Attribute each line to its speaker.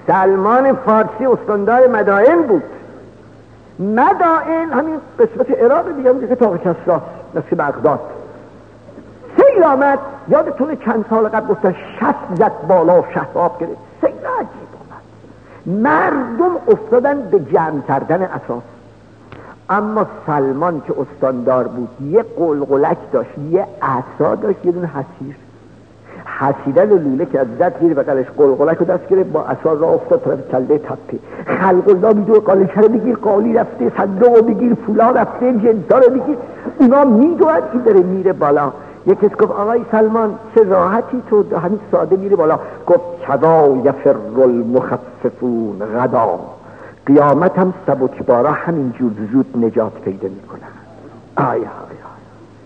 Speaker 1: سلمان فارسی استاندار مدائن بود. مدائن همین قسمت عراق دیگه بود که تاق کسرا مثل بغداد. سیل آمد، یادتونه چند سال قبل گفتن 60 زد بالا و شهاب گرفت. سیل عجیب آمد، مردم افتادن به جمع کردن اساس. اما سلمان که استاندار بود یه قلقلک داشت، یه عصا داشت، یه دونه حسیر. حسیدن لوله که از زد گیر بقلش، قلقلک رو دست گرفت، با عصا راه افتاد طرف کله تپه. خلق الله میدوه قالیچه رو بگیر، قالی رفته، صندوق رو بگیر، فولا رفته، جنسا رو بگیر، اونا میدوند، این داره میره بالا. یکی گفت آقای سلمان چه راحتی تو همین ساده میره بالا. گفت کذا یفر المخففون غدا، قیامت هم سبکبارا همین جور زود نجات پیدا میکنن. آیا